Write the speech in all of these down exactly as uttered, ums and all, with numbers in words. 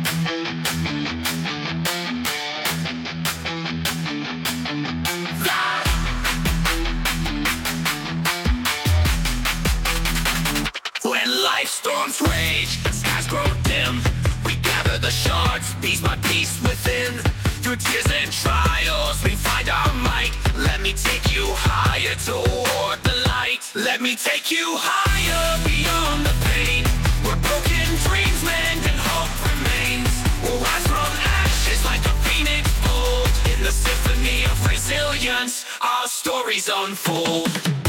When life storms rage and skies grow dim, we gather the shards, piece by piece within. Through tears and trials, we find our might. Let me take you higher toward the light. Let me take you higher beyond the pain. Where broken dreams mend and hope remains. We'll rise from ashes like a phoenix bold. In the symphony of resilience, our stories unfold.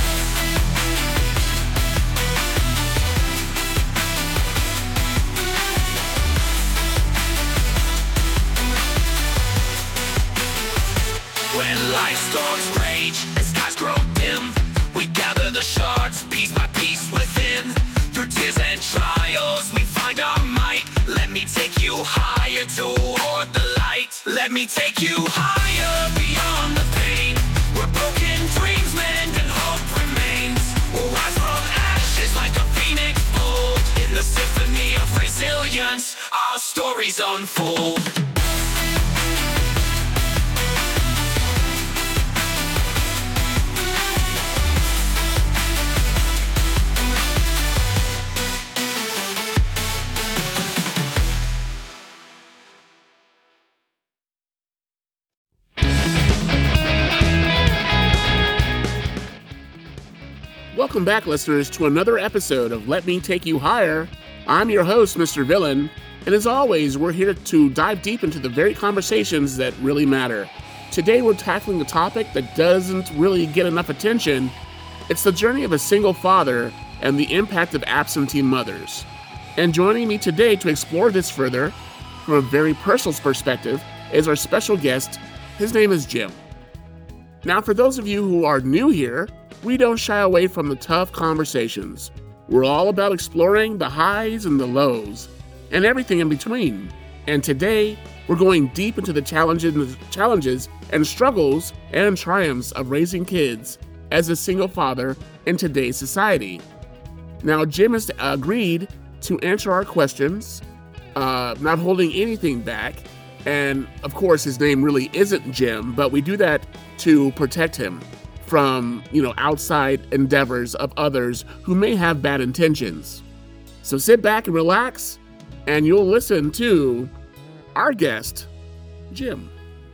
When life storms rage and skies grow dim, we gather the shards, piece by piece within. Through tears and trials, we find our might. Let me take you higher toward the light. Let me take you higher beyond the pain. Where broken dreams mend and hope remains. We'll rise from ashes like a phoenix bold. In the symphony of resilience, our stories unfold. Welcome back, listeners, to another episode of Let Me Take You Higher. I'm your host, Mister Villain, and as always, we're here to dive deep into the very conversations that really matter. Today, we're tackling a topic that doesn't really get enough attention. It's the journey of a single father and the impact of absentee mothers. And joining me today to explore this further, from a very personal perspective, is our special guest. His name is Jim. Now, for those of you who are new here, we don't shy away from the tough conversations. We're all about exploring the highs and the lows, and everything in between. And today, we're going deep into the challenges, challenges and struggles and triumphs of raising kids as a single father in today's society. Now, Jim has agreed to answer our questions, uh, not holding anything back. And of course, his name really isn't Jim, but we do that to protect him from, you know, outside endeavors of others who may have bad intentions. So sit back and relax, and you'll listen to our guest, Jim.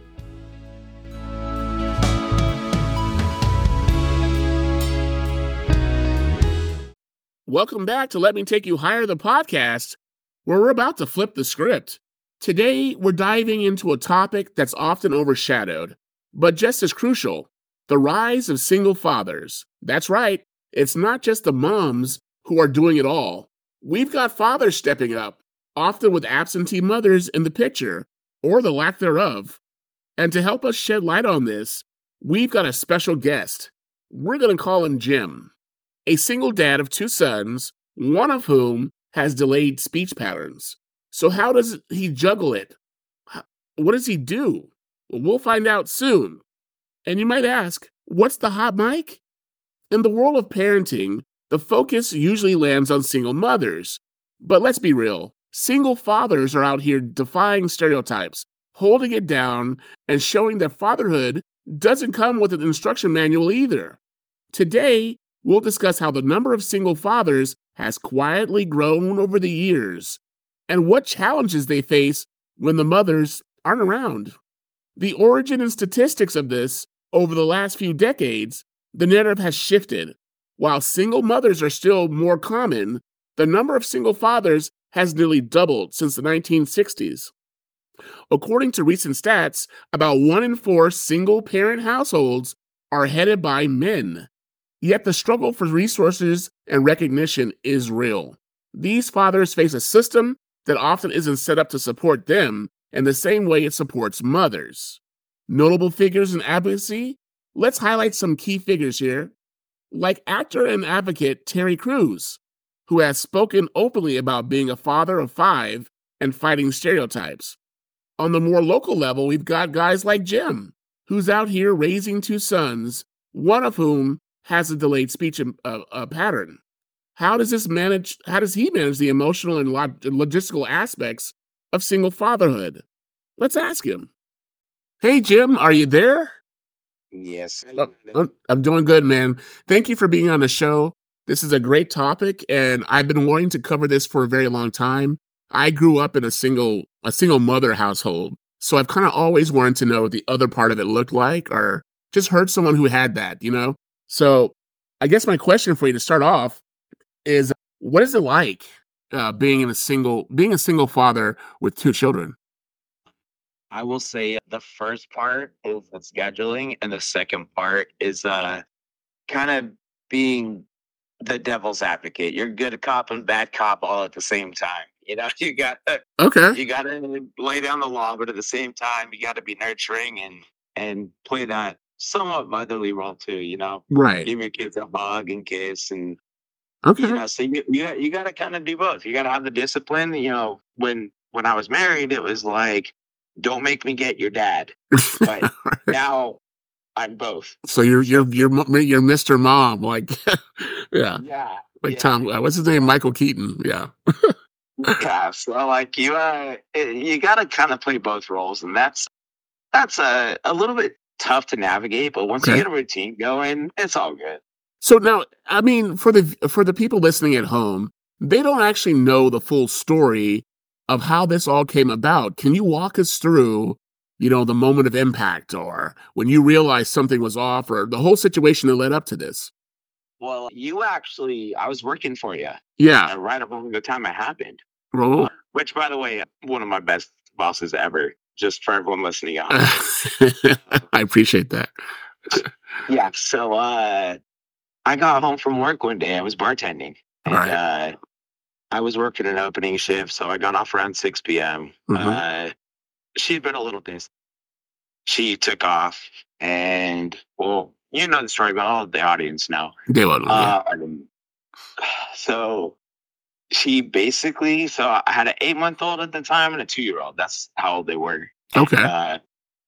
Welcome back to Let Me Take You Higher, the podcast, where we're about to flip the script. Today, we're diving into a topic that's often overshadowed, but just as crucial: the rise of single fathers. That's right, it's not just the moms who are doing it all. We've got fathers stepping up, often with absentee mothers in the picture, or the lack thereof. And to help us shed light on this, we've got a special guest. We're going to call him Jim, a single dad of two sons, one of whom has delayed speech patterns. So how does he juggle it? What does he do? Well, we'll find out soon. And you might ask, what's the hot mic? In the world of parenting, the focus usually lands on single mothers. But let's be real, single fathers are out here defying stereotypes, holding it down, and showing that fatherhood doesn't come with an instruction manual either. Today, we'll discuss how the number of single fathers has quietly grown over the years, and what challenges they face when the mothers aren't around. The origin and statistics of this: over the last few decades, the narrative has shifted. While single mothers are still more common, the number of single fathers has nearly doubled since the nineteen sixties. According to recent stats, about one in four single-parent households are headed by men. Yet the struggle for resources and recognition is real. These fathers face a system that often isn't set up to support them in the same way it supports mothers. Notable figures in advocacy? Let's highlight some key figures here, like actor and advocate Terry Crews, who has spoken openly about being a father of five and fighting stereotypes. On the more local level, we've got guys like Jim, who's out here raising two sons, one of whom has a delayed speech uh, uh, pattern. How does this manage? How does he manage the emotional and log- logistical aspects of single fatherhood. Let's ask him. Hey, Jim, are you there? Yes. Uh, I'm I'm doing good, man. Thank you for being on the show. This is a great topic, and I've been wanting to cover this for a very long time. I grew up in a single a single mother household, so I've kind of always wanted to know what the other part of it looked like, or just heard someone who had that, you know? So I guess my question for you to start off is, what is it like uh, being in a single being a single father with two children? I will say the first part is the scheduling, and the second part is uh kind of being the devil's advocate. You're good cop and bad cop all at the same time. You know, you got to Okay. you got to lay down the law, but at the same time, you got to be nurturing and and play that somewhat motherly role too. You know, Right. give your kids a hug and kiss, and you Okay. know, so you you, got- you got to kind of do both. You got to have the discipline. You know, when when I was married, it was like, don't make me get your dad. But now I'm both. So you're So you're you're mo- you're Mister Mom, like yeah, yeah, like yeah. Tom. uh, What's his name? Michael Keaton. Yeah. Yeah, so like you, uh, eh, you got to kind of play both roles, and that's that's a a little bit tough to navigate. But once you Okay. get a routine going, it's all good. So now, I mean, for the for the people listening at home, they don't actually know the full story of how this all came about. Can you walk us through, you know, the moment of impact, or when you realized something was off, or the whole situation that led up to this? Well, you actually, I was working for you Yeah. uh, right around the time it happened. Roll. Uh, which, by the way, one of my best bosses ever. Just for everyone listening out. I appreciate that. Yeah. So, uh, I got home from work one day. I was bartending, All and right. uh, I was working an opening shift, so I got off around six p m. hmm Uh, she'd been a little pissed. She took off, and well, you know the story, but all of the audience know. They will. Yeah. Um, so she basically, so I had an eight month old at the time and a two year old. That's how old they were. And, Okay. uh,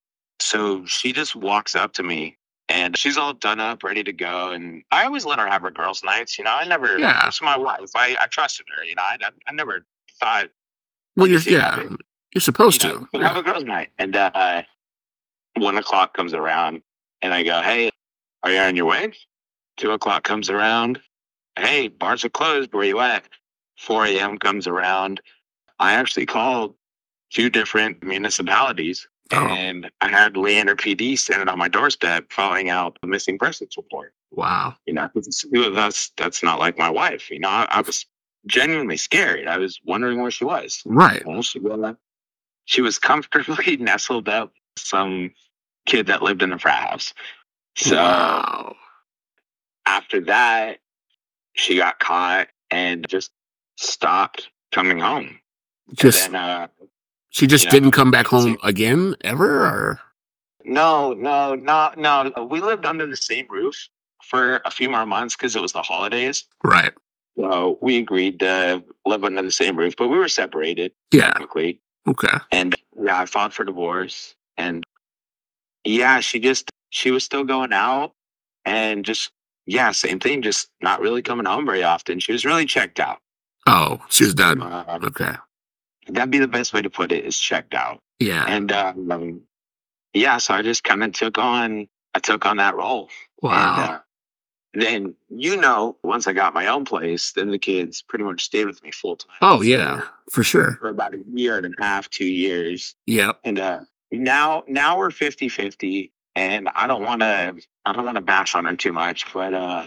so she just walks up to me. And she's all done up, ready to go. And I always let her have her girls' nights. You know, I never, Yeah. it's my wife. I, I trusted her. You know, I, I never thought, Well, you you're should have yeah. it. You're You supposed know, to. but have Yeah. a girls' night. And uh, one o'clock comes around, and I go, "Hey, are you on your way?" Two o'clock comes around. Hey, bars are closed. Where you at? Four a m comes around. I actually called two different municipalities, Oh, and I had Leander P D standing on my doorstep filling out the missing persons report. wow. You know, 'cause that's that's not like my wife. You know, I, I was genuinely scared. I was wondering where she was. Right. Well, she was she was comfortably nestled up with some kid that lived in a frat house. So Wow. after that, she got caught and just stopped coming home. And Just then, uh, she you just know, didn't come back see, home again ever, or no, no, no, no. We lived under the same roof for a few more months because it was the holidays. right? So we agreed to live under the same roof, but we were separated Yeah. technically. Okay. And yeah, I filed for divorce. And yeah, she just, she was still going out and just, yeah, same thing, just not really coming home very often. She was really checked out. Oh, she was done. Um, Okay. that'd be the best way to put it is checked out. Yeah. And um, yeah, so I just kind of took on, I took on that role. And Wow. uh, then, you know, once I got my own place, then the kids pretty much stayed with me full time. Oh, So yeah, for sure. for about a year and a half, two years. Yep. And uh, now, now we're fifty fifty. And I don't want to, I don't want to bash on her too much, but uh,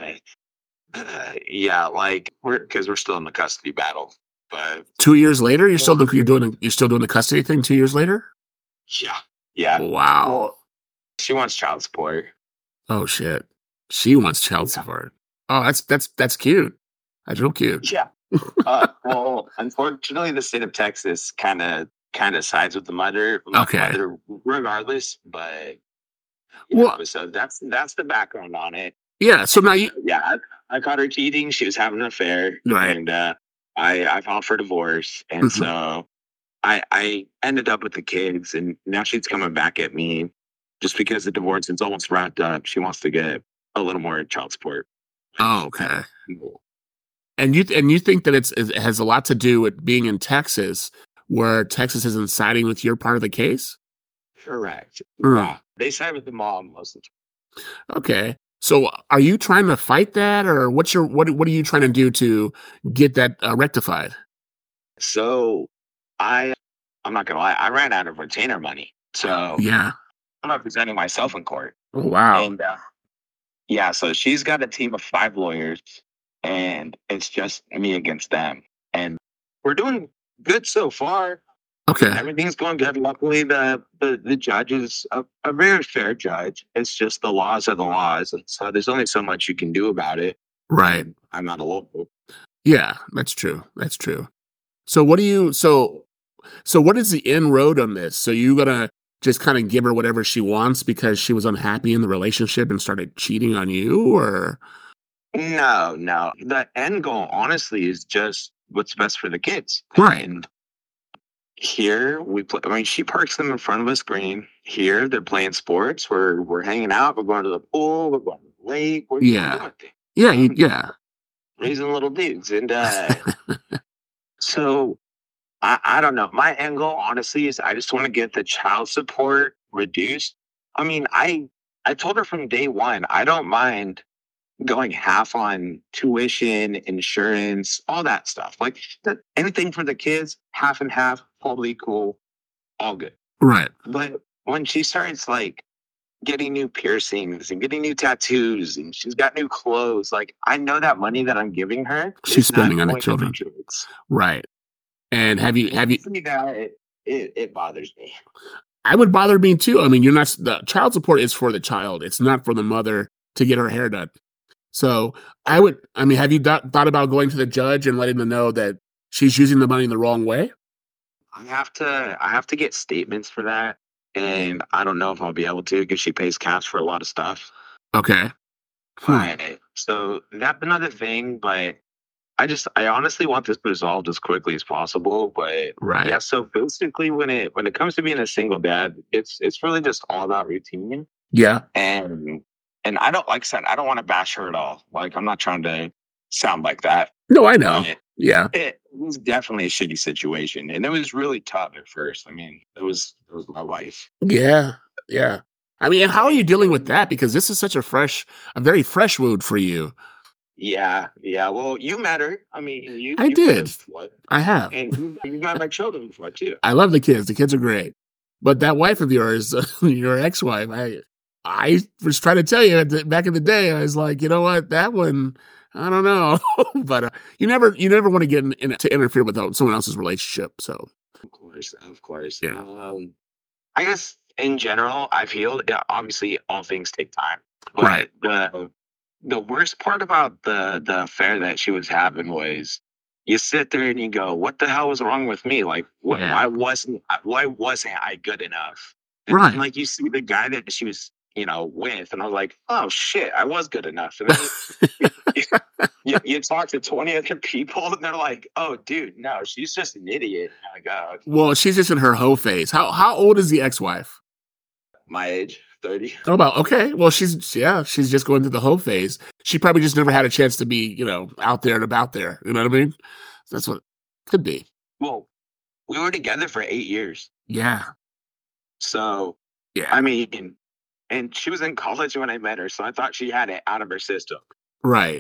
uh yeah, like we're because we're still in the custody battle. But Two years later, you're still you're doing you're still doing the custody thing. Two years later. yeah, yeah. Wow. Well, she wants child support. Oh shit. She wants child Yeah. support. Oh, that's that's that's cute. That's real cute. Yeah. Uh, well, unfortunately, the state of Texas kind of kind of sides with the mother, Okay. mother regardless. But you Well, know, so that's that's the background on it. yeah. So now you Yeah, I, I caught her cheating. She was having an affair, right. and uh, I I filed for divorce, and hmm so I I ended up with the kids, and now she's coming back at me just because the divorce is almost wrapped up. She wants to get a little more child support. Oh, Uh, okay. And you and you think that it's it has a lot to do with being in Texas, where Texas isn't siding with your part of the case? Correct. Mm. Yeah. They side with the mom most of the time. Okay. So are you trying to fight that, or what's your what what are you trying to do to get that uh, rectified? So I I'm not gonna lie, I ran out of retainer money. So Yeah. I'm representing myself in court. Oh, wow. And uh, yeah, so she's got a team of five lawyers, and it's just me against them. And we're doing good so far. Okay. Everything's going good. Luckily, the the, the judge is a, a very fair judge. It's just the laws are the laws, and so there's only so much you can do about it. Right. And I'm not a lawyer. Yeah, that's true. That's true. So what do you so so what is the end road on this? So you gonna just kind of give her whatever she wants because she was unhappy in the relationship and started cheating on you, or No, no. The end goal, honestly, is just what's best for the kids. Right. And here we play. I mean, she parks them in front of a screen. Here they're playing sports. We're we're hanging out. We're going to the pool. We're going to the lake. We're Yeah. doing things. yeah, you, yeah. Raising little dudes. And uh, so I, I don't know. My end goal, honestly, is I just want to get the child support reduced. I mean, I I told her from day one, I don't mind going half on tuition, insurance, all that stuff. Like that, anything for the kids, half and half, totally cool, all good. Right. But when she starts like getting new piercings and getting new tattoos and she's got new clothes, like I know that money that I'm giving her, She's is not spending on the going to children. kids. Right. And have you have you See that it, it, it bothers me. I would bother me too. I mean, you're not the child support is for the child. It's not for the mother to get her hair done. So I would, I mean, have you th- thought about going to the judge and letting them know that she's using the money the wrong way? I have to I have to get statements for that. And I don't know if I'll be able to because she pays cash for a lot of stuff. Okay. Hmm. But, so that's another thing, but I just I honestly want this resolved as quickly as possible. But Right. yeah, so basically when it when it comes to being a single dad, it's it's really just all about routine. Yeah. And and I don't like I said, I don't want to bash her at all. Like I'm not trying to sound like that. No, I know. But Yeah. it was definitely a shitty situation. And it was really tough at first. I mean, it was it was my wife. Yeah. Yeah. I mean, and how are you dealing with that? Because this is such a fresh, a very fresh wound for you. Yeah, yeah. Well, you met her. I mean, you. I you did. met her before. I have. And you, you met my children before too. I love the kids. The kids are great. But that wife of yours, your ex-wife, I I was trying to tell you at the, back in the day, I was like, you know what, that one, I don't know. But uh, you never you never want to get in, in, to interfere with someone else's relationship. So Of course, of course. Yeah. Um, I guess in general, I feel yeah, obviously all things take time. But Right. the the worst part about the the affair that she was having was you sit there and you go, what the hell was wrong with me? Like, wh- Yeah. why wasn't I- why wasn't I good enough? And Right. then, like you see the guy that she was, you know, with, and I was like, oh shit, I was good enough. And then you, you, you talk to twenty other people, and they're like, oh, dude, no, she's just an idiot. I'm like, oh, Well, she's just in her hoe phase. How how old is the ex-wife? my age, thirty. Oh, about okay. Well, she's yeah, she's just going through the hoe phase. She probably just never had a chance to be, you know, out there and about there. You know what I mean? That's what it could be. Well, we were together for eight years. Yeah. So, Yeah. I mean, and she was in college when I met her. So I thought she had it out of her system. Right.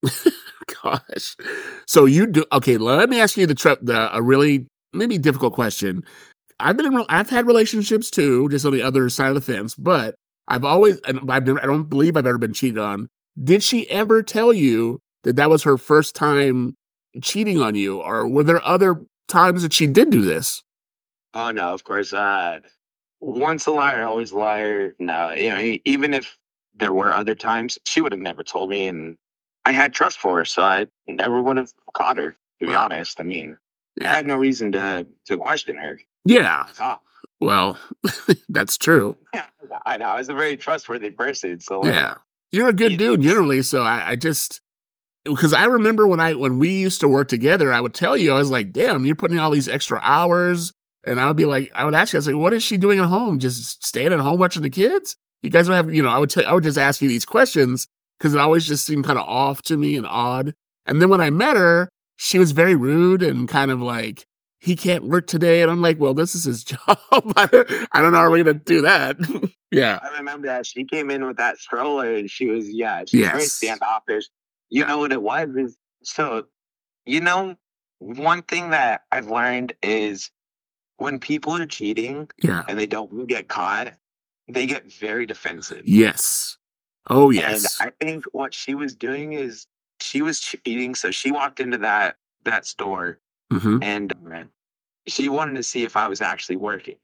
Gosh. So you do okay. Let me ask you the, tr- the a really maybe difficult question. I've been in, rel- I've had relationships too, just on the other side of the fence. But I've always, and I've never, I don't believe I've ever been cheated on. Did she ever tell you that that was her first time cheating on you, or were there other times that she did do this? Oh, no, of course. Uh, once a liar, always a liar. No, you know, e- even if there were other times, she would have never told me. And I had trust for her. So I never would have caught her, to be Wow. honest. I mean, I had no reason to, to question her. Yeah. Oh, Well, that's true. yeah, I know. I was a very trustworthy person. So, like, Yeah. You're a good Yeah. dude generally. So I, I just, because I remember when I, when we used to work together, I would tell you, I was like, damn, you're putting in all these extra hours. And I would be like, I would ask you, I was like, what is she doing at home? Just staying at home watching the kids? You guys don't have, you know, I would tell, I would just ask you these questions because it always just seemed kind of off to me and odd. And then when I met her, she was very rude and kind of like, he can't work today. And I'm like, well, this is his job. I don't I don't know how we're going to do that. Yeah. I remember that she came in with that stroller and she was, yeah, she was very Yes. standoffish. You know what it was? Is so, you know, one thing that I've learned is when people are cheating Yeah. and they don't get caught, they get very defensive. Yes. Oh, And yes. I think what she was doing is she was cheating. So she walked into that that store hmm and uh, she wanted to see if I was actually working.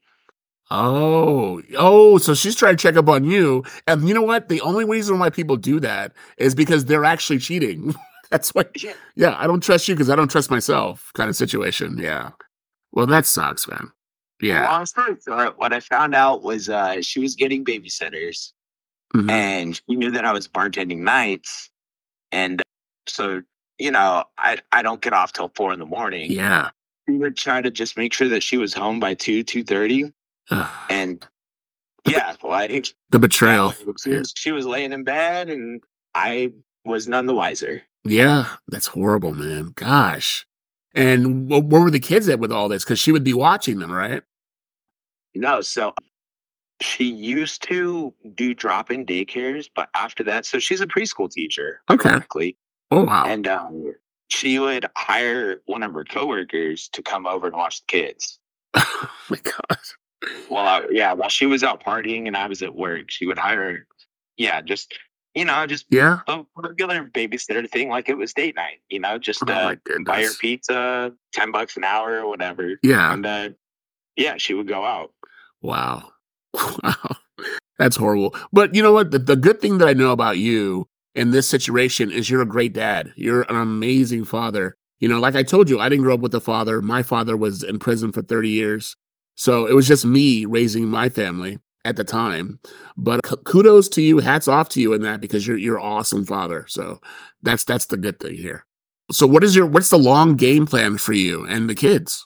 Oh, oh, so she's trying to check up on you. And you know what? The only reason why people do that is because they're actually cheating. That's why, Yeah. yeah, I don't trust you because I don't trust myself kind of situation. Yeah. Well, that sucks, man. Yeah. Long story short, what I found out was uh, she was getting babysitters hmm and she knew that I was bartending nights. And so, you know, I, I don't get off till four in the morning. Yeah. We would try to just make sure that she was home by two, two thirty. Ugh. And yeah, like The betrayal. she was, she was laying in bed and I was none the wiser. Yeah, that's horrible, man. Gosh. And wh- where were the kids at with all this? Because she would be watching them, right? No, so she used to do drop-in daycares, but after that, so she's a preschool teacher, Okay. ironically. Oh, wow. And um, she would hire one of her coworkers to come over and watch the kids. Oh, my God. Well, I, yeah, while she was out partying and I was at work, she would hire, yeah, just, you know, just Yeah. a regular babysitter thing like it was date night, you know, just Oh, uh, my buy her goodness. pizza, ten bucks an hour or whatever. Yeah. And uh, yeah, she would go out. Wow. Wow. That's horrible. But you know what? The, the good thing that I know about you in this situation is you're a great dad. You're an amazing father. You know, like I told you, I didn't grow up with a father. My father was in prison for thirty years. So it was just me raising my family at the time. But k- kudos to you. Hats off to you in that because you're you're an awesome father. So that's that's the good thing here. So what is your what's the long game plan for you and the kids?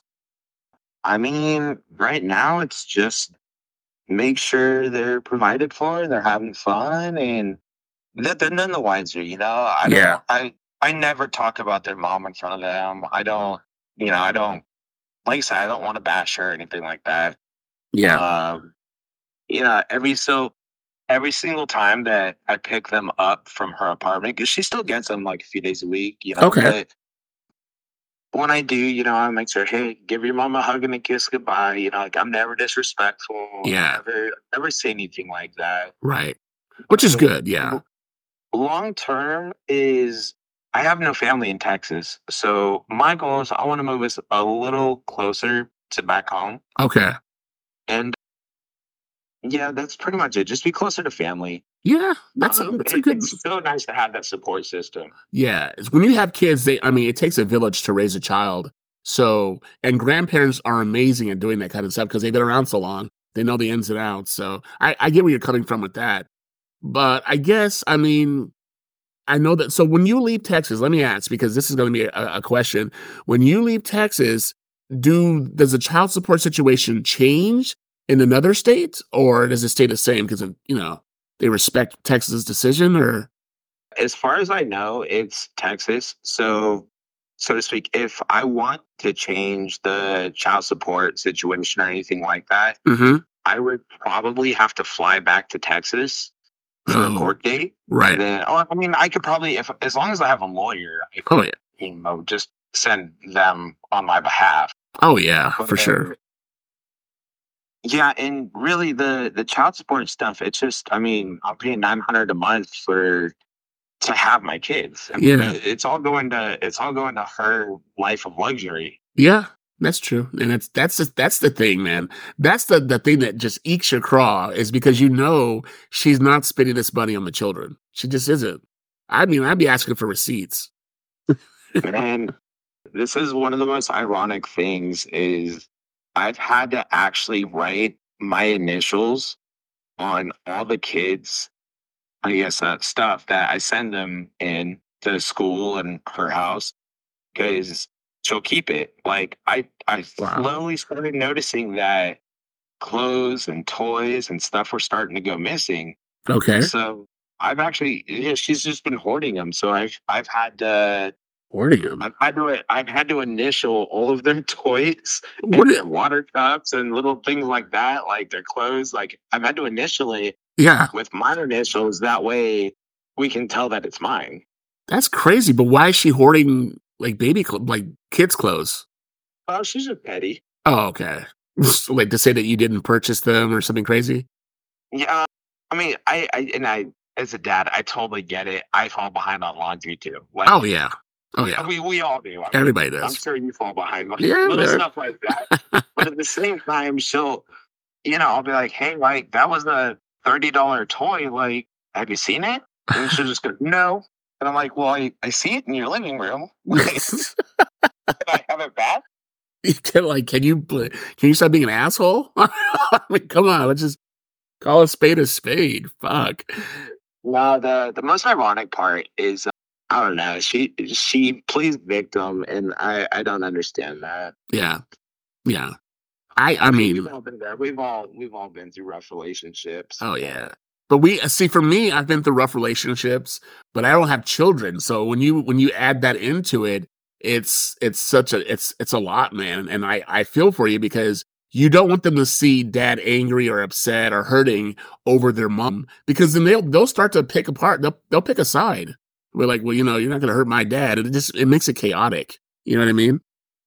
I mean, right now it's just make sure they're provided for, they're having fun, and that they're none the wiser. You know, I Yeah. don't, I, I never talk about their mom in front of them. I don't, you know, I don't, like I said, I don't want to bash her or anything like that. Yeah. Um, you know, every so every single time that I pick them up from her apartment, because she still gets them like a few days a week, you know, Okay. but when I do, you know, I make sure, hey, give your mom a hug and a kiss goodbye. You know, like I'm never disrespectful. Yeah. I never, never say anything like that. Right. Which is So, good. Yeah. long term is I have no family in Texas. So my goal is I want to move us a little closer to back home. Okay. And yeah, that's pretty much it. Just be closer to family. Yeah. That's a, Um, that's a it- good. it's so nice to have that support system. Yeah. It's when you have kids, they, I mean, it takes a village to raise a child. So, and grandparents are amazing at doing that kind of stuff because they've been around so long. They know the ins and outs. So I, I get where you're coming from with that. But I guess, I mean, I know that. So when you leave Texas, let me ask, because this is going to be a, a question. When you leave Texas, do does the child support situation change in another state, or does it stay the same because of, you know, they respect Texas's decision? Or As far as I know, it's Texas. So, so to speak, if I want to change the child support situation or anything like that, Mhm. I would probably have to fly back to Texas for a Oh, court date. right. And then, oh, I mean, I could probably, if as long as I have a lawyer, I Oh could, yeah. you know, just send them on my behalf. Oh yeah, for But, sure. yeah, and really the the child support stuff, it's just, I mean, I'm paying nine hundred a month for to have my kids. I mean, Yeah. it- it's all going to it's all going to her life of luxury. Yeah, that's true. And that's that's the, that's the thing, man. That's the the thing that just ekes your craw is because you know she's not spending this money on the children. She just isn't. I mean, I'd be asking for receipts. And this is one of the most ironic things is I've had to actually write my initials on all the kids, I guess, uh, stuff that I send them in to school and her house because she'll keep it. Like I, I Wow. slowly started noticing that clothes and toys and stuff were starting to go missing. Okay. So I've actually, yeah, she's just been hoarding them. So I've, I've had to Hoarding them. I've had to I've had to initial all of their toys What and do- their water cups and little things like that, like their clothes. Like I've had to initially Yeah, with my initials. That way we can tell that it's mine. that's crazy. But why is she hoarding like baby cl- like kids' clothes? Oh, she's a petty. Oh, okay. Like to say that you didn't purchase them or something crazy. Yeah, I mean, I, I and I as a dad, I totally get it. I fall behind on laundry too. Like, Oh yeah, oh yeah. we we all do. I mean, Everybody I'm does. sure you fall behind on Yeah, little man. stuff like that. But at the same time, she'll, you know, I'll be like, hey, like that was a thirty dollar toy. Like, have you seen it? And she'll just go, no. And I'm like, well, I, I see it in your living room. Like, can I have it back? You can, like, can you pl- can you stop being an asshole? I mean, come on, let's just call a spade a spade. Fuck. No, the the most ironic part is uh, I don't know. She she plays victim, and I I don't understand that. Yeah, yeah. I I We've mean, all been there. We've all we've all been through rough relationships. oh yeah. But we see for me, I've been through rough relationships, but I don't have children. So when you when you add that into it, it's it's such a it's it's a lot, man. And I I feel for you because you don't want them to see dad angry or upset or hurting over their mom because then they'll they'll start to pick apart. They'll they'll pick a side. We're like, well, you know, you're not going to hurt my dad. It just it makes it chaotic. You know what I mean?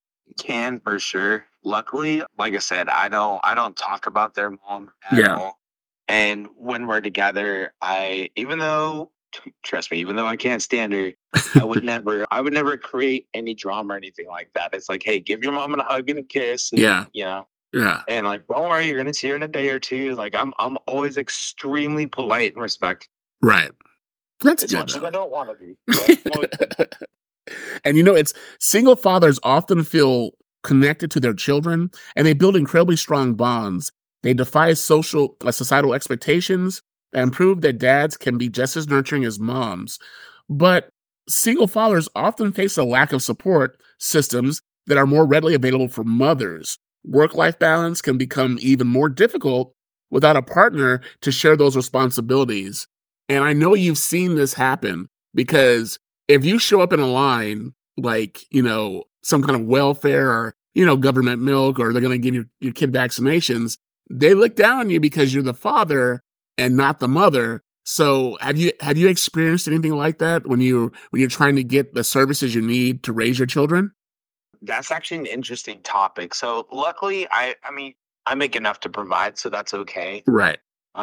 Can for sure. Luckily, like I said, I don't I don't talk about their mom at Yeah. all. And when we're together, I even though trust me, even though I can't stand her, I would never I would never create any drama or anything like that. It's like, hey, give your mom a hug and a kiss. And, Yeah. you know. Yeah. And like, don't worry, you're gonna see her in a day or two. Like I'm I'm always extremely polite and respectful. Right. That's As good. much as though. I don't want to be. But, And you know, it's single fathers often feel connected to their children and they build incredibly strong bonds. They defy social uh, societal expectations and prove that dads can be just as nurturing as moms. But single fathers often face a lack of support systems that are more readily available for mothers. Work-life balance can become even more difficult without a partner to share those responsibilities. And I know you've seen this happen because if you show up in a line, like, you know, some kind of welfare or, you know, government milk, or they're going to give your, your kid vaccinations, they look down on you because you're the father and not the mother. So have you, have you experienced anything like that when you, when you're trying to get the services you need to raise your children? that's actually an interesting topic. So luckily, I I mean I make enough to provide, so that's okay. Right.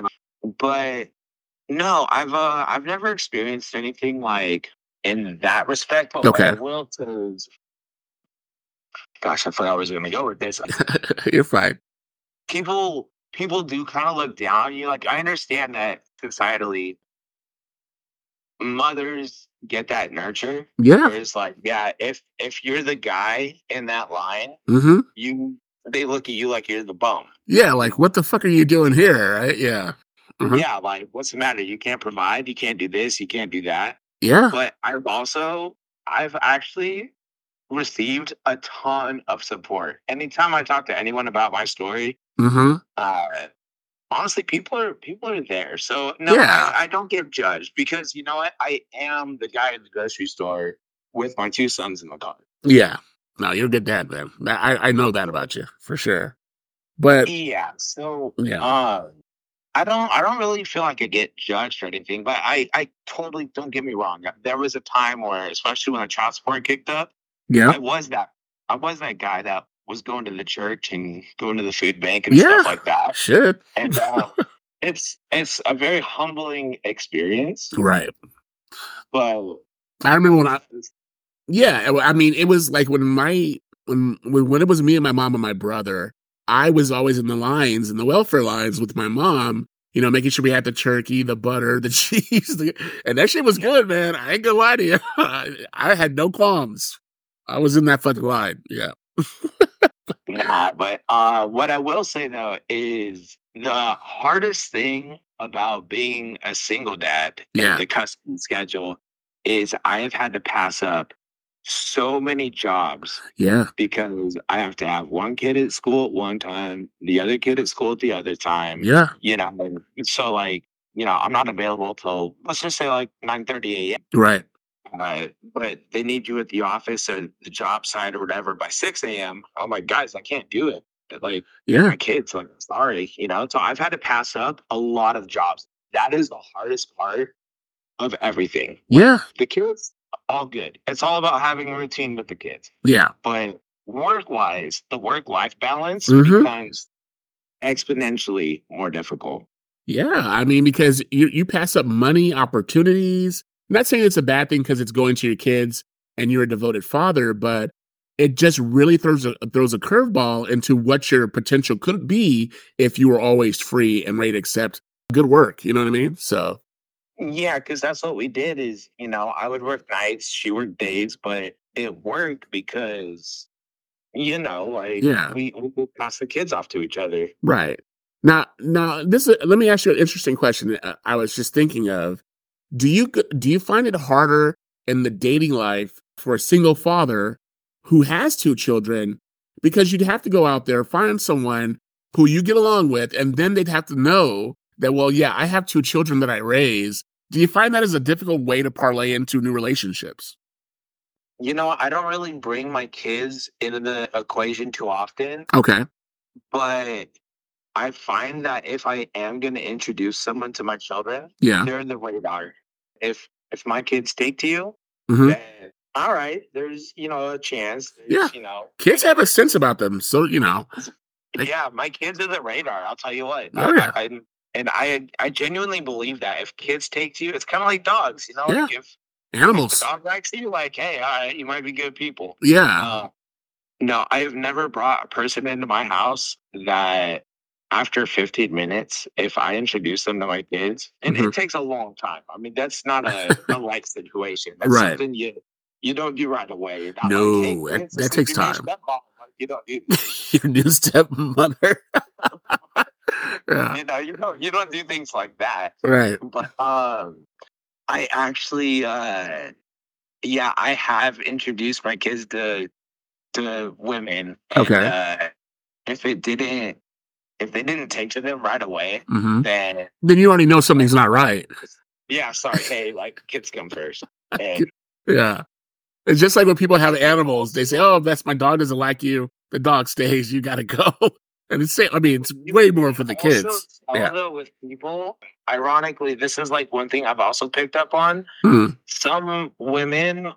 But no, I've uh I've never experienced anything like in that respect. But what I Okay. will say is, gosh, I thought I was going to go with this. You're fine. People people do kind of look down on you. Like I understand that societally, mothers get that nurture. Yeah. Where it's like, yeah, if if you're the guy in that line, Mm-hmm. you they look at you like you're the bum. Yeah. Like, what the fuck are you doing here? Right. Yeah. Uh-huh. Yeah, like what's the matter? You can't provide, you can't do this, you can't do that. Yeah. But I've also I've actually received a ton of support. Anytime I talk to anyone about my story, Mm-hmm. uh honestly, people are people are there. So no, Yeah. I, I don't get judged because you know what? I am the guy in the grocery store with my two sons in the car. Yeah. No, you're a good dad, man. I, I know that about you for sure. But Yeah. So yeah. uh I don't I don't really feel like I get judged or anything, but I, I totally don't get me wrong. There was a time where, especially when the child support kicked up, Yeah. I was that I was that guy that was going to the church and going to the food bank and Yeah. stuff like that. Shit. And uh, it's it's a very humbling experience. Right. But I remember when I, yeah, I mean, it was like when my, when, when, when it was me and my mom and my brother, I was always in the lines, in the welfare lines with my mom, you know, making sure we had the turkey, the butter, the cheese, the, and that shit was good, man. I ain't gonna lie to you. I had no qualms. I was in that fucking line. Yeah. yeah, but uh, what I will say though is the hardest thing about being a single dad Yeah. and the custody schedule is I have had to pass up so many jobs Yeah. because I have to have one kid at school at one time, the other kid at school at the other time. Yeah. You know, and so like, you know, I'm not available till let's just say like nine thirty a.m. Right. Uh, but they need you at the office or the job site or whatever by six a m. I'm like, guys, I can't do it. Like, Yeah. my kids, like, sorry, you know? So I've had to pass up a lot of jobs. That is the hardest part of everything. Yeah. The kids, all good. It's all about having a routine with the kids. Yeah. But work wise, the work life balance Mhm. becomes exponentially more difficult. Yeah, I mean, because you you pass up money, opportunities. I'm not saying it's a bad thing because it's going to your kids and you're a devoted father, but it just really throws a throws a curveball into what your potential could be if you were always free and ready to accept good work. You know what I mean? So Yeah, because that's what we did is, you know, I would work nights, she worked days, but it worked because, you know, like yeah, we, we would pass the kids off to each other. right. Now, now this is, let me ask you an interesting question. that I I was just thinking of. Do you g- do you find it harder in the dating life for a single father who has two children because you'd have to go out there find someone who you get along with, and then they'd have to know that, well, yeah, I have two children that I raise. Do you find that as a difficult way to parlay into new relationships? You know, I don't really bring my kids into the equation too often, Okay. but I find that if I am going to introduce someone to my children, Yeah. they're the radar. If if my kids take to you, Hmm. then all right, there's you know a chance. Yeah. There's you know Kids have a whatever. sense about them, so you know. Like, Yeah, my kids are the radar. I'll tell you what. oh I, yeah, I, I and I I genuinely believe that if kids take to you, it's kind of like dogs. You know, yeah. like if if a Animals. dog likes you, like hey, all right, you might be good people. Yeah. Uh, no, I have never brought a person into my house that after fifteen minutes, if I introduce them to my kids, and Hmm. it takes a long time. I mean, that's not a, a light situation. That's Right. something you you don't do right away. You're not like, hey, No, that, kids, that this is takes your new time. stepmom. Like, you don't do Your new stepmother. Yeah. you know, you don't you don't do things like that. Right. But um I actually uh yeah, I have introduced my kids to to women and Okay. uh if it didn't if they didn't take to them right away, Hmm. then Then you already know something's not right. yeah, sorry, hey, like kids come first. And Yeah. It's just like when people have animals, they say, oh, that's my dog doesn't like you. The dog stays, you gotta go. And it's I mean, it's you way more for the can also kids. tell Yeah. though with people, ironically, this is like one thing I've also picked up on. Hmm. Some women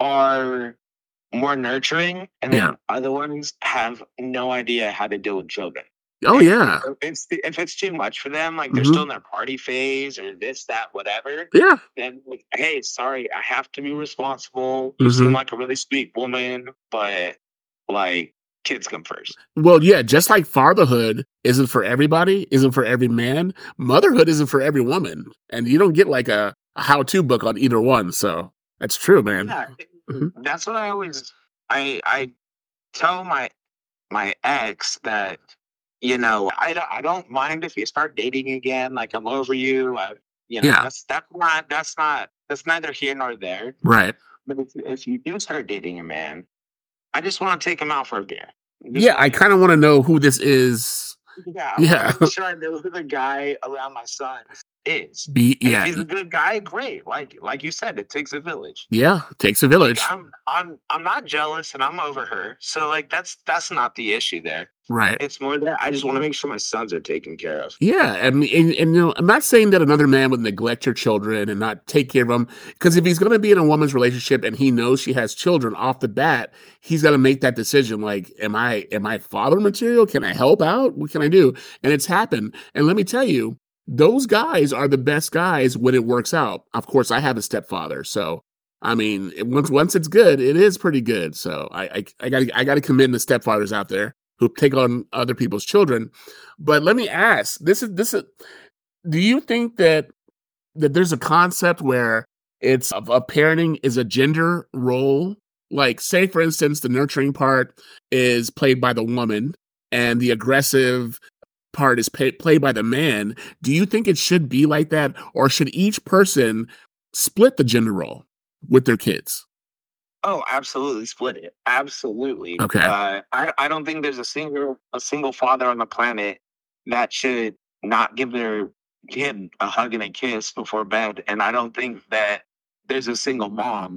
are more nurturing, and Yeah. then other ones have no idea how to deal with children. Oh And yeah. if it's if it's too much for them, like they're Hmm. still in their party phase or this, that, whatever, Yeah. then like, hey, sorry, I have to be responsible. You seem Hmm. like a really sweet woman, but like kids come first. Well, yeah, just like fatherhood isn't for everybody, isn't for every man, motherhood isn't for every woman. And you don't get like a, a how-to book on either one. So that's true, man. Yeah, Hmm. that's what I always I I tell my my ex that you know I don't I don't mind if you start dating again. Like I'm over you. I, you know Yeah. that's that's not that's not that's neither here nor there. Right. But if, if you do start dating a man, I just want to take him out for a beer. I just Yeah, want I kind of want to know who this is. yeah, I want Yeah. to make sure I know who the guy around my son is. Be And if yeah. he's a good guy, great. Like like you said, it takes a village. Yeah. Takes a Like village. I'm I'm I'm not jealous and I'm over her. So like that's that's not the issue there. Right. It's more that I just want to make sure my sons are taken care of. Yeah, and, and and you know, I'm not saying that another man would neglect your children and not take care of them, because if he's going to be in a woman's relationship and he knows she has children off the bat, he's got to make that decision. Like, am I am I father material? Can I help out? What can I do? And it's happened. And let me tell you, those guys are the best guys when it works out. Of course, I have a stepfather, so I mean, it- once once it's good, it is pretty good. So I I, I got I got to commend the stepfathers out there who take on other people's children. But let me ask, this is this is do you think that that there's a concept where it's of a parenting is a gender role? Like, say for instance, the nurturing part is played by the woman and the aggressive part is pay, played by the man. Do you think it should be like that, or should each person split the gender role with their kids? Oh, absolutely split it. Absolutely. Okay. Uh, I I don't think there's a single a single father on the planet that should not give their kid a hug and a kiss before bed, and I don't think that there's a single mom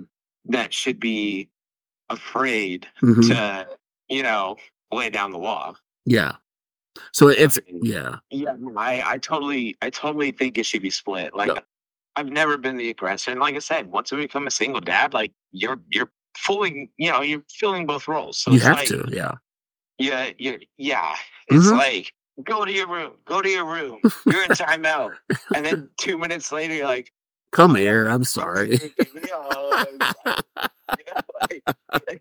that should be afraid Mhm. to, you know, lay down the law. Yeah. So it's And yeah. yeah, no, I, I totally, I totally think it should be split. Like, No, I've never been the aggressor, and like I said, once you become a single dad, like you're, you're fully, you know, you're filling both roles. So you it's have like, to. Yeah. yeah, you, yeah, it's Mhm. like go to your room, go to your room. You're in timeout, and then two minutes later, you're like, Come oh, here. I'm I'm sorry. sorry, give me a hug. You know, like, like,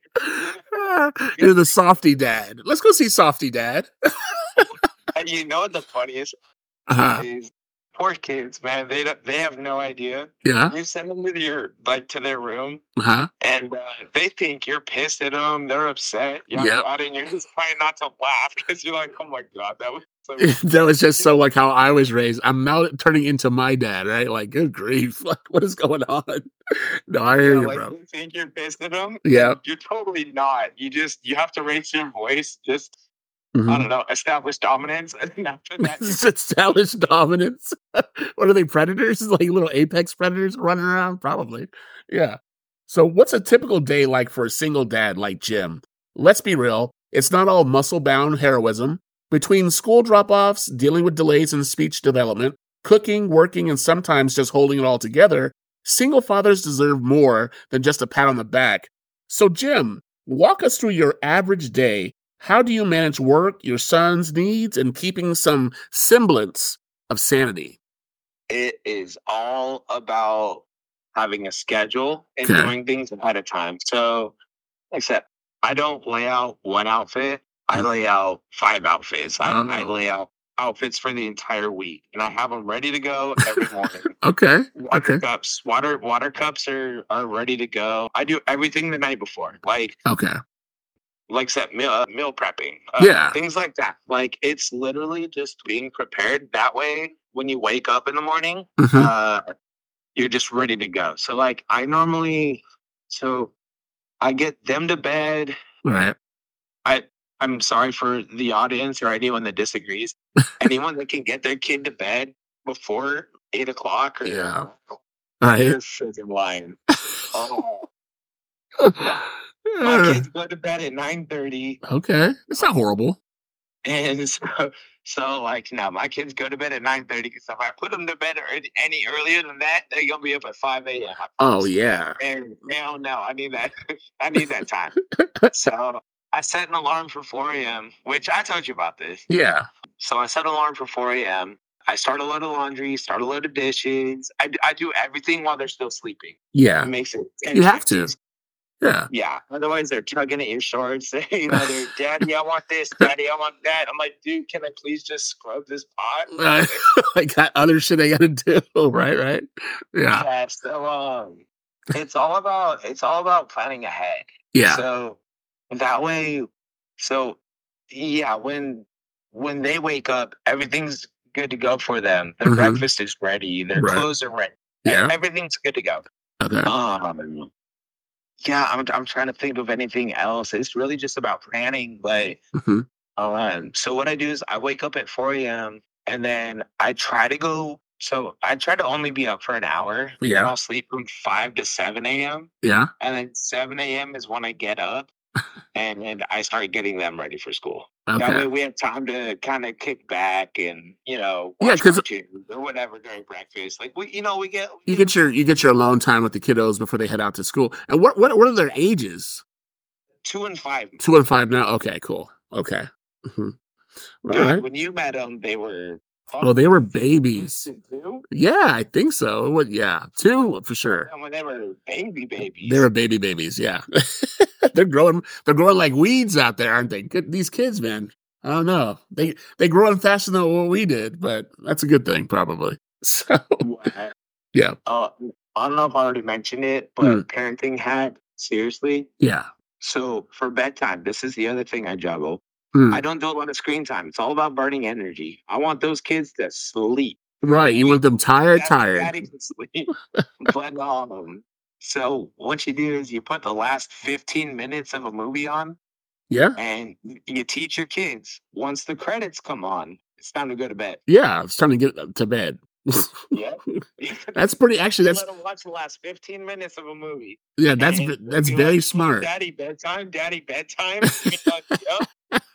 You're you the softy dad. Let's go see Softy Dad. and you know what the funniest Uh-huh. is, poor kids, man. They don't, they have no idea. Yeah. You send them to your like to their room, Uh-huh. and uh, they think you're pissed at them. They're upset. You're Yep. out, and you're just trying not to laugh because you're like, oh my god, that was so. That was just so like how I was raised. I'm now turning into my dad, right? Like, good grief. Like, what is going on? No, I hear Yeah, you, like bro. you think you're pissed at them, Yeah. and you're totally not. You just you have to raise your voice. Just I Mhm. don't know, establish dominance, and after that, you're Established dominance. What are they, predators? Like little apex predators running around? Probably. Yeah. So, what's a typical day like for a single dad like Jim? Let's be real, it's not all muscle bound heroism. Between school drop offs, dealing with delays in speech development, cooking, working, and sometimes just holding it all together, single fathers deserve more than just a pat on the back. So, Jim, walk us through your average day. How do you manage work, your son's needs, and keeping some semblance of sanity? it is all about having a schedule and Okay. doing things ahead of time. So, like I said, I don't lay out one outfit. I lay out five outfits. I, I Oh. lay out outfits for the entire week, and I have them ready to go every morning. Okay. Water Okay. cups, water water cups are are ready to go. I do everything the night before, like Okay. like I said, meal uh, meal prepping, uh, Yeah. things like that. Like it's literally just being prepared. That way, when you wake up in the morning, Hmm. uh, you're just ready to go. So like I normally, so I get them to bed. Right. I I'm sorry for the audience or anyone that disagrees. Anyone that can get their kid to bed before eight o'clock or Yeah. Right. you're freaking lying. Oh, my kids go to bed at nine thirty, Okay. It's not horrible. and so, so like now my kids go to bed at nine thirty. So if I put them to bed ear- any earlier than that, they're gonna be up at five a.m. I Oh, promise you. yeah. And hell no, I need that. I need that time. So I set an alarm for four a.m., which I told you about this. Yeah. So I set an alarm for four a.m. I start a load of laundry, start a load of dishes. I, d- I do everything while they're still sleeping. It Yeah. makes it You have to. Yeah. yeah. Otherwise, they're tugging at your shorts. You know, they're, Daddy, I want this. Daddy, I want that. I'm like, dude, can I please just scrub this pot? Right. I got other shit I gotta do. Right. Right. Yeah. Yeah. So, um, it's all about it's all about planning ahead. Yeah. So that way, so yeah, when when they wake up, everything's good to go for them. Their Mhm. breakfast is ready. Their Right. clothes are ready. E- Yeah. Everything's good to go. Okay. Um, yeah, I'm I'm trying to think of anything else. It's really just about planning, but Hmm. um, so what I do is I wake up at four a.m. and then I try to go. So I try to only be up for an hour. Yeah. And I'll sleep from five to seven a.m. Yeah. And then seven a.m. is when I get up and, and I start getting them ready for school. That Okay. way we have time to kind of kick back and, you know, Yeah, watch 'cause- cartoons or whatever during breakfast. Like, we, you know, we get. We You get your you get your alone time with the kiddos before they head out to school. And what what what are their ages? two and five. Two and five now. Okay. Cool. Okay. Hmm. All Dude, right. when you met them, they were. Well, they were babies. Two? Yeah, I think so. What? Yeah, two for sure. And when they were baby babies. They were baby babies. Yeah, they're growing. They're growing like weeds out there, aren't they? Good, these kids, man. I don't know. They they growing faster than what we did, but that's a good thing, probably. So What? yeah, Uh, I don't know if I already mentioned it, but Mm. parenting hack, seriously. yeah. So for bedtime, this is the other thing I juggle. Mm. I don't do a lot of screen time. It's all about burning energy. I want those kids to sleep. Right. You want them tired, Daddy, tired. daddy can sleep. But um, so what you do is you put the last fifteen minutes of a movie on, Yeah. and you teach your kids once the credits come on, it's time to go to bed. Yeah. It's time to get to bed. Yeah. That's pretty. Actually, that's Let them watch the last fifteen minutes of a movie. yeah. That's And ve- that's be very like, smart. Daddy bedtime, Daddy bedtime. Yep.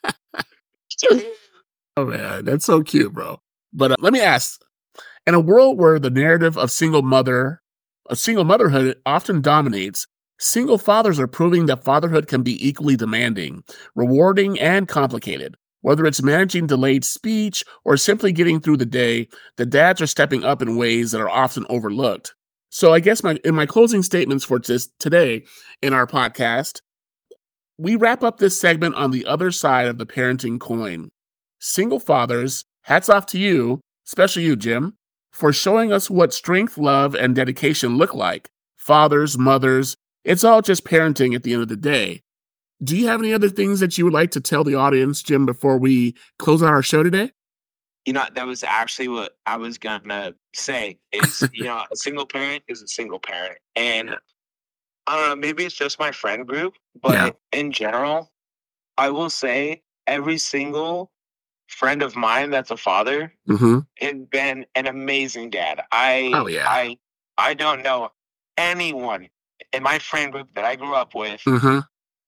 Oh man, that's so cute, bro. But uh, let me ask: in a world where the narrative of single mother, a single motherhood often dominates, single fathers are proving that fatherhood can be equally demanding, rewarding, and complicated. Whether it's managing delayed speech or simply getting through the day, the dads are stepping up in ways that are often overlooked. So I guess my in my closing statements for this today in our podcast, we wrap up this segment on the other side of the parenting coin. Single fathers, hats off to you, especially you, Jim, for showing us what strength, love, and dedication look like. Fathers, mothers, it's all just parenting at the end of the day. Do you have any other things that you would like to tell the audience, Jim, before we close out our show today? You know, that was actually what I was gonna say is, you know, a single parent is a single parent. And I don't know, maybe it's just my friend group, but Yeah. in general, I will say every single friend of mine that's a father Mm-hmm. has been an amazing dad. I Oh, yeah. I I don't know anyone in my friend group that I grew up with Mm-hmm.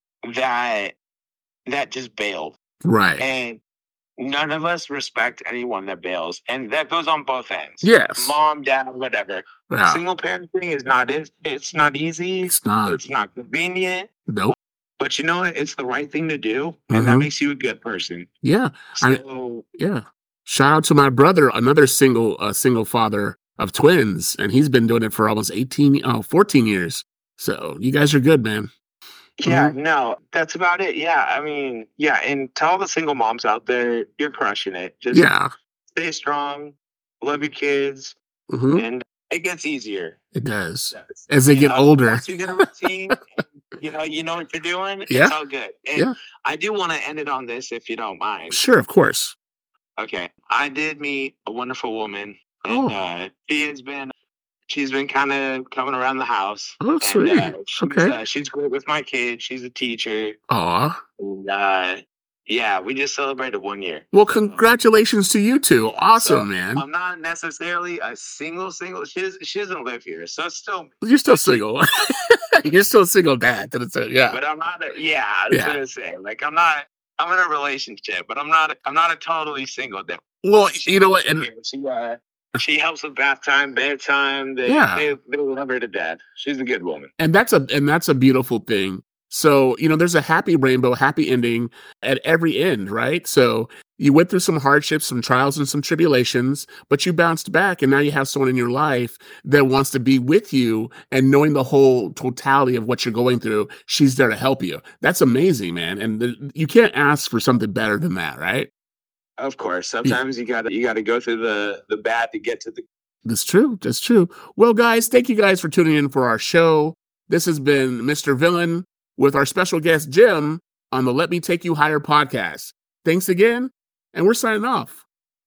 that that just bailed. Right. And none of us respect anyone that bails. And that goes on both ends. Yes. Mom, dad, whatever. Yeah. Single parenting is not it. It's not easy. It's not. It's not convenient. Nope. But you know what? It's the right thing to do. And that Mhm. makes you a good person. Yeah. I- So Yeah. Shout out to my brother, another single uh, single father of twins, and he's been doing it for almost eighteen, oh, fourteen years. So you guys are good, man. yeah, Mhm. no, that's about it. Yeah. I mean, yeah, and to all the single moms out there, you're crushing it. Just Yeah. stay strong, love your kids, hmm and it gets easier. It does. As they You get know, older. Once you get a routine, and, you know, you know what you're doing. Yeah. It's all good. And Yeah. I do want to end it on this, if you don't mind. Sure, of course. Okay, I did meet a wonderful woman, and Oh. uh, she has been, she's been kind of coming around the house. Oh, And sweet. uh, she's, Okay. uh, she's great with my kids. She's a teacher. Aw. And, uh, yeah, we just celebrated one year. Well, congratulations to you two. Yeah, Awesome, so man. I'm not necessarily a single single. She does, she doesn't live here, so it's still. You're still single. You're still a single dad. That's it. Yeah. But I'm not. A, yeah, I was Yeah. gonna say, like, I'm not. I'm in a relationship, but I'm not. I'm not a totally single dad. Well, you know what? And She uh, she helps with bath time, bedtime. They, Yeah. they they love her to death. She's a good woman. and that's a and that's a beautiful thing. So, you know, there's a happy rainbow, happy ending at every end, right? So you went through some hardships, some trials and some tribulations, but you bounced back and now you have someone in your life that wants to be with you and knowing the whole totality of what you're going through, she's there to help you. That's amazing, man. And the, you can't ask for something better than that, right? Of course, sometimes you gotta you gotta go through the the bad to get to the. That's true. That's true. Well, guys, thank you guys for tuning in for our show. This has been Mister Villain with our special guest, Jim, on the Let Me Take You Higher podcast. Thanks again, and we're signing off.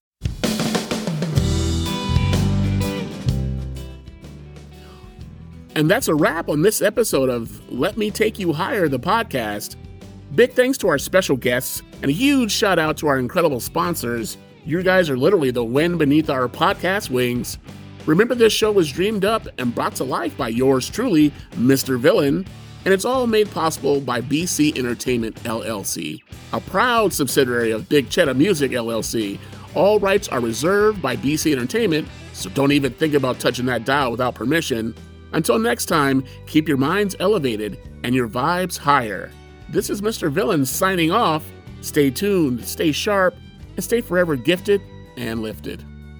And that's a wrap on this episode of Let Me Take You Higher, the podcast. Big thanks to our special guests, and a huge shout out to our incredible sponsors. You guys are literally the wind beneath our podcast wings. Remember, this show was dreamed up and brought to life by yours truly, Mister Villain, and it's all made possible by B C Entertainment, L L C, a proud subsidiary of Big Cheddar Music, L L C. All rights are reserved by B C Entertainment, so don't even think about touching that dial without permission. Until next time, keep your minds elevated and your vibes higher. This is Mister Villain signing off. Stay tuned, stay sharp, and stay forever gifted and lifted.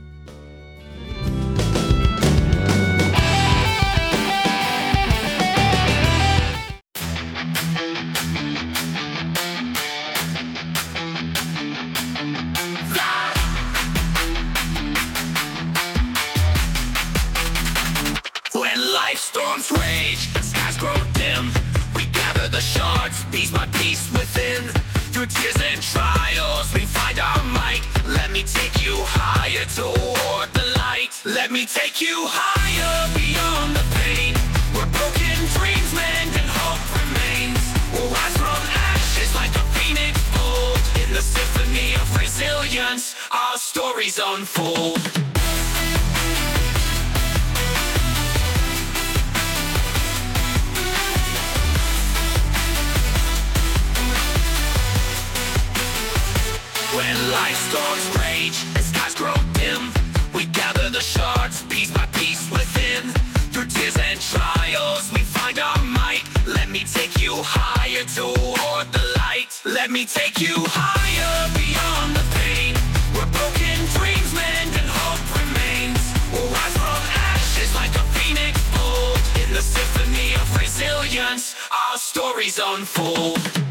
When life storms rage, skies grow dim, we gather the shards, piece by piece within. Through tears and trials, we find our might. Let me take you higher toward the light. Let me take you higher beyond the pain. Where broken dreams mend and hope remains. We'll rise from ashes like a phoenix bold. In the symphony of resilience, our stories unfold. when life storms rage and skies grow dim, we gather the shards piece by piece within. Through tears and trials we find our might. Let me take you higher toward the light. Let me take you higher beyond the pain. Where broken dreams mend and hope remains. We'll rise from ashes like a phoenix bold. In the symphony of resilience our stories unfold.